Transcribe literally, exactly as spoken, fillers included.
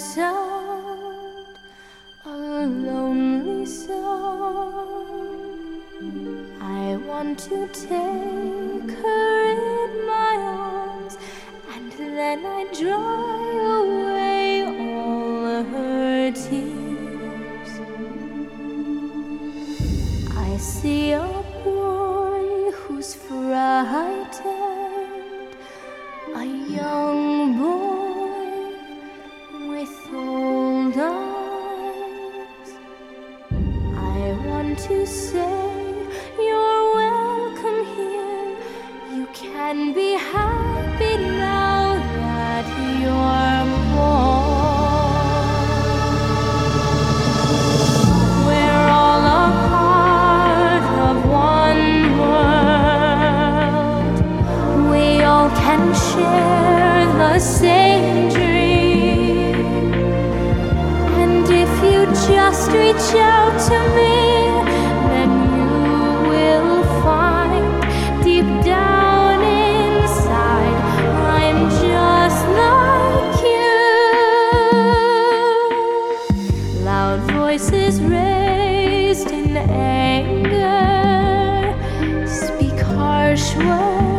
sound, a lonely sound. I want to take her in my arms, and then I dry away all her tears. I see a boy who's frightened, a young boy with old eyes. I want to say, you're welcome here. You can be happy now that you're born. We're all a part of one world. We all can share the same dream. And if you just reach out to me, then you will find deep down inside I'm just like you. Loud voices raised in anger speak harsh words.